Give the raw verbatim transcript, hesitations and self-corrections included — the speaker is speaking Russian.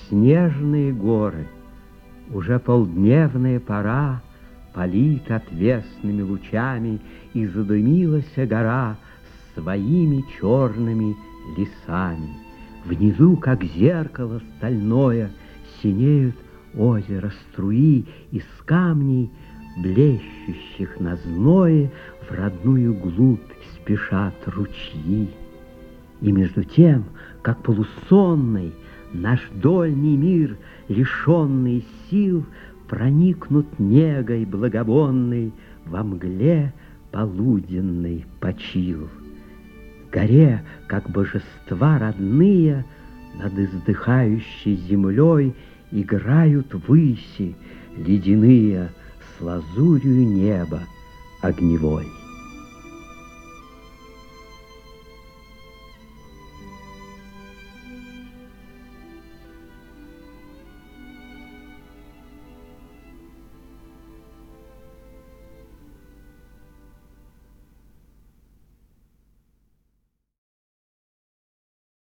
снежные горы. Уже полдневная пора палит отвесными лучами, и задымилась гора своими черными лесами. Внизу, как зеркало стальное, синеют озеро струи, из камней, блещущих на зное, в родную глубь спешат ручьи. И между тем, как полусонный, наш дольний мир, лишенный сил, проникнут негой благовонной во мгле полуденный почил. Горе, как божества родные, над издыхающей землей играют выси ледяные с лазурью неба огневой.